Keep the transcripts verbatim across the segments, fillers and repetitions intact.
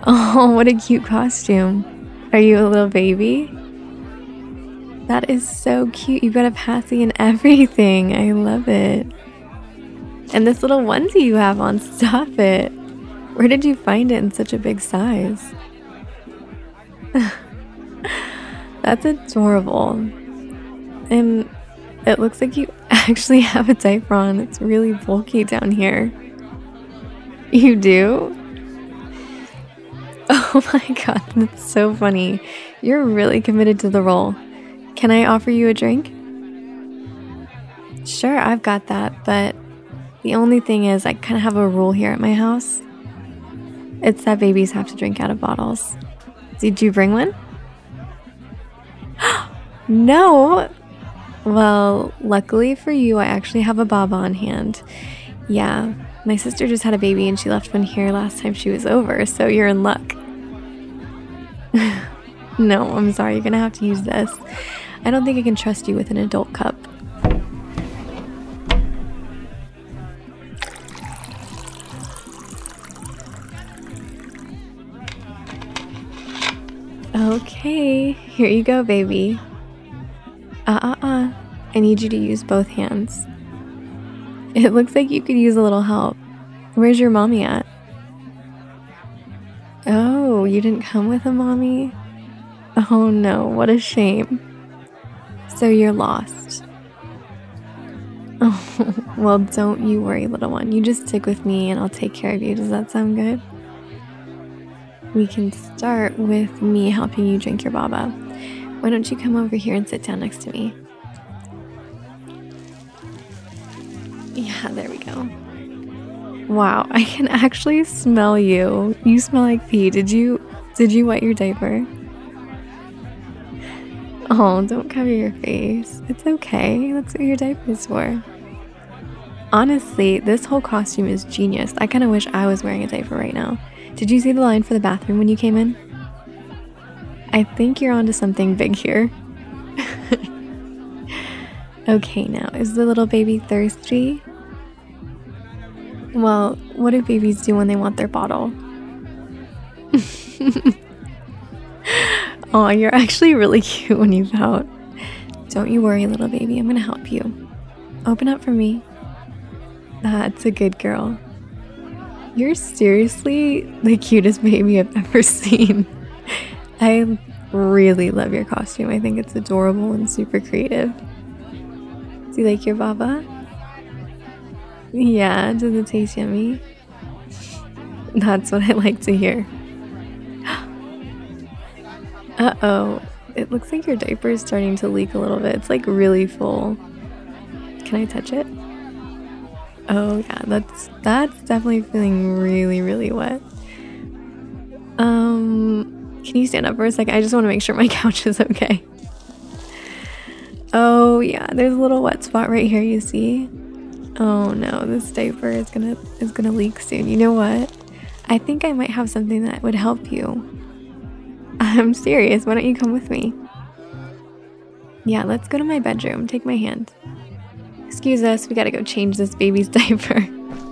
Oh, what a cute costume. Are you a little baby? That is so cute. You've got a passy and everything. I love it. And this little onesie you have on, stop it. Where did you find it in such a big size? That's adorable. And it looks like you actually have a diaper on. It's really bulky down here. You do? Oh my god, that's so funny. You're really committed to the role. Can I offer you a drink? Sure, I've got that, but the only thing is I kind of have a rule here at my house. It's that babies have to drink out of bottles. Did you bring one? No! Well, luckily for you, I actually have a baba on hand. Yeah, my sister just had a baby and she left one here last time she was over, so you're in luck. No, I'm sorry, you're gonna have to use this. I don't think I can trust you with an adult cup. Okay, here you go, baby. Uh-uh-uh. I need you to use both hands. It looks like you could use a little help. Where's your mommy at? Oh, you didn't come with a mommy? Oh no, what a shame. So you're lost. Oh, well, don't you worry, little one. You just stick with me and I'll take care of you. Does that sound good? We can start with me helping you drink your baba. Why don't you come over here and sit down next to me? Yeah, there we go. Wow, I can actually smell you. You smell like pee. Did you did you wet your diaper? Oh, don't cover your face. It's okay. That's what your diaper is for. Honestly, this whole costume is genius. I kind of wish I was wearing a diaper right now. Did you see the line for the bathroom when you came in? I think you're onto something big here. Okay, now, is the little baby thirsty? Well, what do babies do when they want their bottle? Oh, you're actually really cute when you pout. Don't you worry, little baby. I'm gonna help you. Open up for me. That's a good girl. You're seriously the cutest baby I've ever seen. I really love your costume. I think it's adorable and super creative. Do you like your baba? Yeah, does it taste yummy? That's what I like to hear. Uh-oh. It looks like your diaper is starting to leak a little bit. It's like really full. Can I touch it? Oh yeah, that's that's definitely feeling really, really wet. Um, can you stand up for a second? I just want to make sure my couch is okay. Oh yeah, there's a little wet spot right here, you see? Oh no, this diaper is gonna is gonna leak soon. You know what? I think I might have something that would help you. I'm serious. Why don't you come with me? Yeah, let's go to my bedroom. Take my hand. Excuse us, we gotta go change this baby's diaper.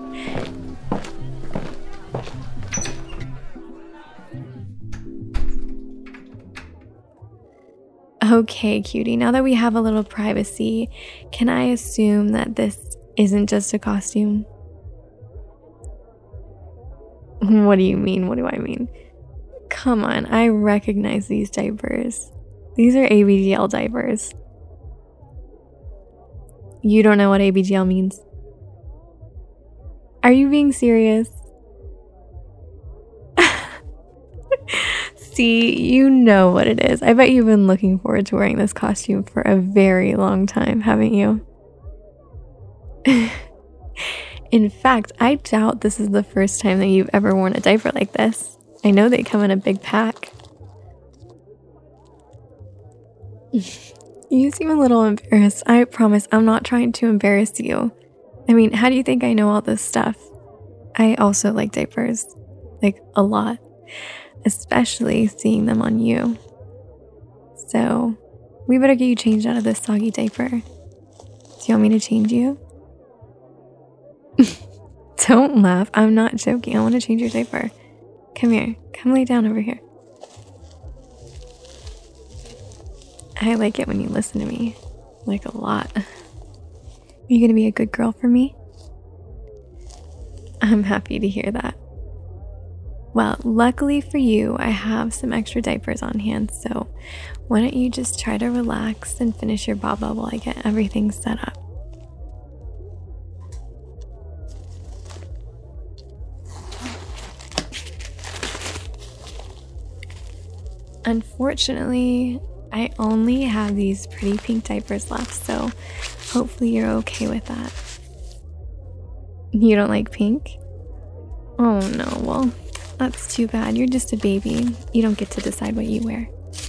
Okay, cutie, now that we have a little privacy, can I assume that this isn't just a costume? What do you mean? What do I mean? Come on, I recognize these diapers. These are A B G L diapers. You don't know what A B G L means? Are you being serious? See, you know what it is. I bet you've been looking forward to wearing this costume for a very long time, haven't you? In fact, I doubt this is the first time that you've ever worn a diaper like this. I know they come in a big pack. You seem a little embarrassed. I promise I'm not trying to embarrass you. I mean, how do you think I know all this stuff? I also like diapers. Like, a lot. Especially seeing them on you. So, we better get you changed out of this soggy diaper. Do you want me to change you? Don't laugh. I'm not joking. I want to change your diaper. Come here. Come lay down over here. I like it when you listen to me. Like a lot. Are you gonna be a good girl for me? I'm happy to hear that. Well, luckily for you, I have some extra diapers on hand, so why don't you just try to relax and finish your baba while I get everything set up. Unfortunately, I only have these pretty pink diapers left, so hopefully you're okay with that. You don't like pink? Oh no, well, that's too bad. You're just a baby. You don't get to decide what you wear.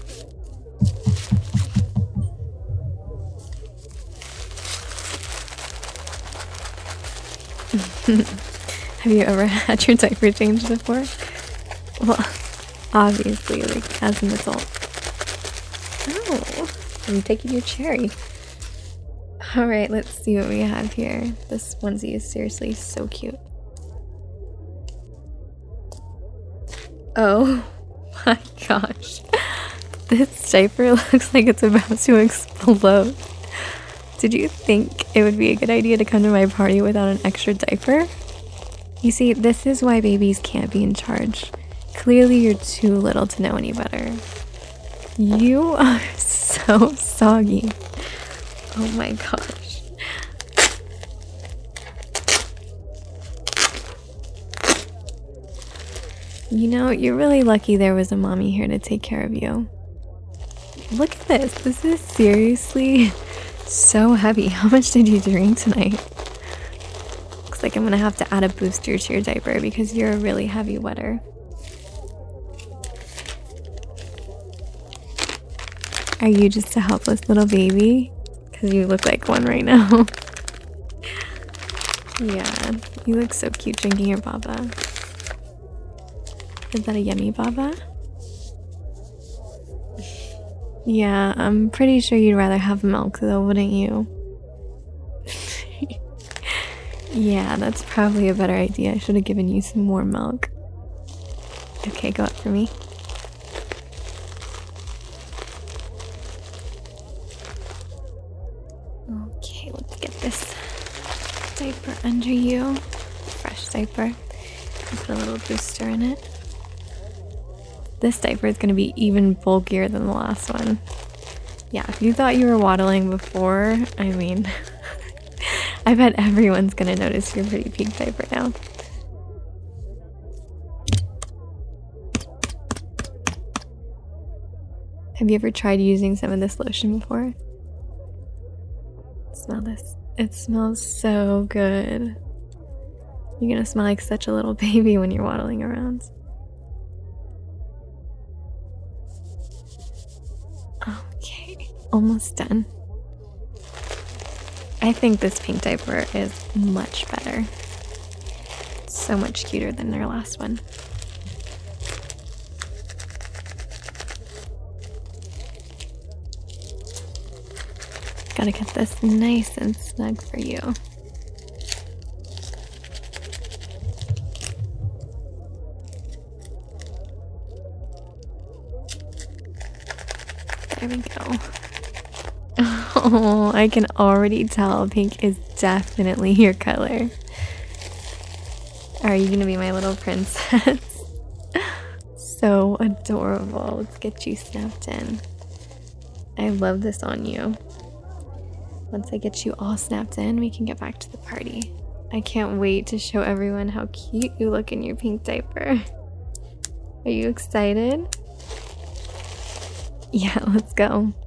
Have you ever had your diaper changed before? Well, obviously, like as an adult. Oh, I'm taking your cherry. Alright, let's see what we have here. This onesie is seriously so cute. Oh my gosh. This diaper looks like it's about to explode. Did you think it would be a good idea to come to my party without an extra diaper? You see, this is why babies can't be in charge. Clearly you're too little to know any better. You are so soggy. Oh my gosh. You know, you're really lucky there was a mommy here to take care of you. Look at this. This is seriously so heavy. How much did you drink tonight? Looks like I'm gonna have to add a booster to your diaper because you're a really heavy wetter. Are you just a helpless little baby? Because you look like one right now. Yeah, you look so cute drinking your baba. Is that a yummy baba? Yeah, I'm pretty sure you'd rather have milk though, wouldn't you? Yeah, that's probably a better idea. I should have given you some more milk. Okay, go up for me. Okay, let's get this diaper under you. Fresh diaper. Put a little booster in it. This diaper is going to be even bulkier than the last one. Yeah, if you thought you were waddling before, I mean, I bet everyone's going to notice your pretty pink diaper now. Have you ever tried using some of this lotion before? Smell this. It smells so good. You're going to smell like such a little baby when you're waddling around. Okay, almost done. I think this pink diaper is much better. So much cuter than their last one. Gotta get this nice and snug for you. There we go. Oh, I can already tell pink is definitely your color. Are you gonna be my little princess? So adorable. Let's get you snapped in. I love this on you. Once I get you all snapped in, we can get back to the party. I can't wait to show everyone how cute you look in your pink diaper. Are you excited? Yeah, let's go.